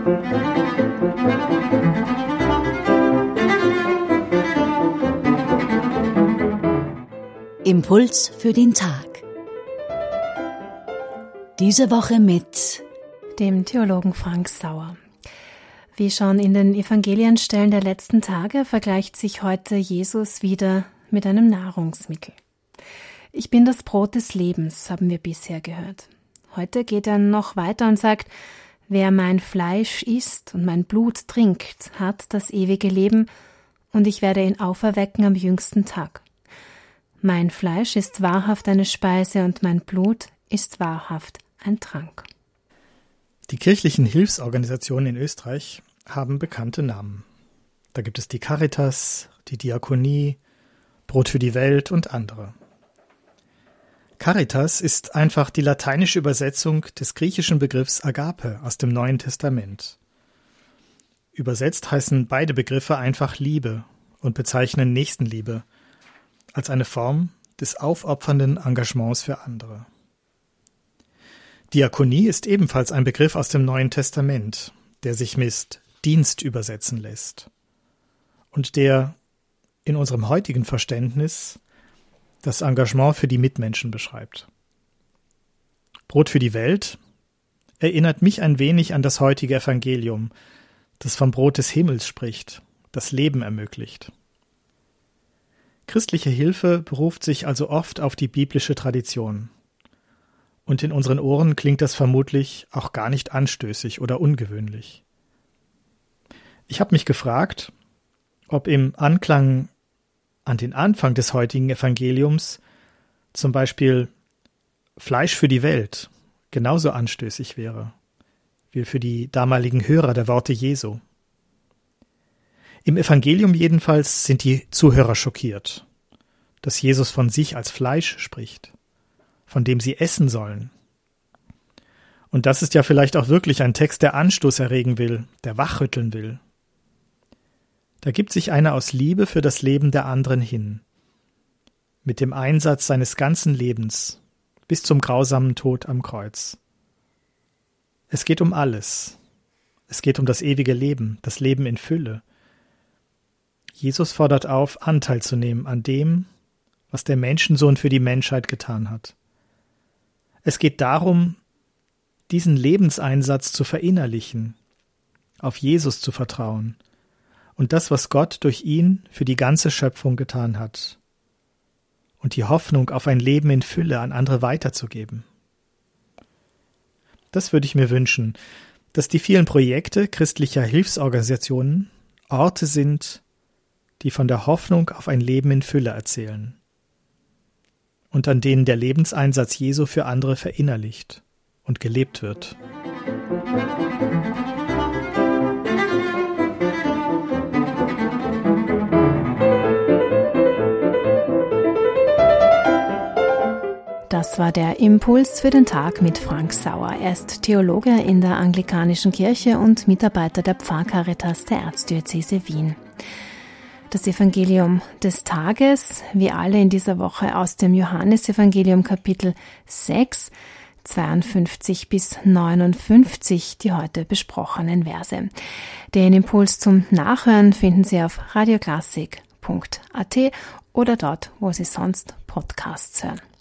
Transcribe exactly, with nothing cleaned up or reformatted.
Impuls für den Tag. Diese Woche mit dem Theologen Frank Sauer. Wie schon in den Evangelienstellen der letzten Tage vergleicht sich heute Jesus wieder mit einem Nahrungsmittel. Ich bin das Brot des Lebens, haben wir bisher gehört. Heute geht er noch weiter und sagt, wer mein Fleisch isst und mein Blut trinkt, hat das ewige Leben und ich werde ihn auferwecken am jüngsten Tag. Mein Fleisch ist wahrhaft eine Speise und mein Blut ist wahrhaft ein Trank. Die kirchlichen Hilfsorganisationen in Österreich haben bekannte Namen. Da gibt es die Caritas, die Diakonie, Brot für die Welt und andere. Caritas ist einfach die lateinische Übersetzung des griechischen Begriffs Agape aus dem Neuen Testament. Übersetzt heißen beide Begriffe einfach Liebe und bezeichnen Nächstenliebe als eine Form des aufopfernden Engagements für andere. Diakonie ist ebenfalls ein Begriff aus dem Neuen Testament, der sich mit Dienst übersetzen lässt und der in unserem heutigen Verständnis das Engagement für die Mitmenschen beschreibt. Brot für die Welt erinnert mich ein wenig an das heutige Evangelium, das vom Brot des Himmels spricht, das Leben ermöglicht. Christliche Hilfe beruft sich also oft auf die biblische Tradition. Und in unseren Ohren klingt das vermutlich auch gar nicht anstößig oder ungewöhnlich. Ich habe mich gefragt, ob im Anklang an den Anfang des heutigen Evangeliums zum Beispiel Fleisch für die Welt genauso anstößig wäre, wie für die damaligen Hörer der Worte Jesu. Im Evangelium jedenfalls sind die Zuhörer schockiert, dass Jesus von sich als Fleisch spricht, von dem sie essen sollen. Und das ist ja vielleicht auch wirklich ein Text, der Anstoß erregen will, der wachrütteln will. Da gibt sich einer aus Liebe für das Leben der anderen hin, mit dem Einsatz seines ganzen Lebens bis zum grausamen Tod am Kreuz. Es geht um alles. Es geht um das ewige Leben, das Leben in Fülle. Jesus fordert auf, Anteil zu nehmen an dem, was der Menschensohn für die Menschheit getan hat. Es geht darum, diesen Lebenseinsatz zu verinnerlichen, auf Jesus zu vertrauen und das, was Gott durch ihn für die ganze Schöpfung getan hat und die Hoffnung auf ein Leben in Fülle an andere weiterzugeben. Das würde ich mir wünschen, dass die vielen Projekte christlicher Hilfsorganisationen Orte sind, die von der Hoffnung auf ein Leben in Fülle erzählen und an denen der Lebenseinsatz Jesu für andere verinnerlicht und gelebt wird. Das war der Impuls für den Tag mit Frank Sauer. Er ist Theologe in der Anglikanischen Kirche und Mitarbeiter der Pfarrcaritas der Erzdiözese Wien. Das Evangelium des Tages, wie alle in dieser Woche aus dem Johannesevangelium Kapitel sechs, zweiundfünfzig bis neunundfünfzig, die heute besprochenen Verse. Den Impuls zum Nachhören finden Sie auf radioklassik punkt at oder dort, wo Sie sonst Podcasts hören.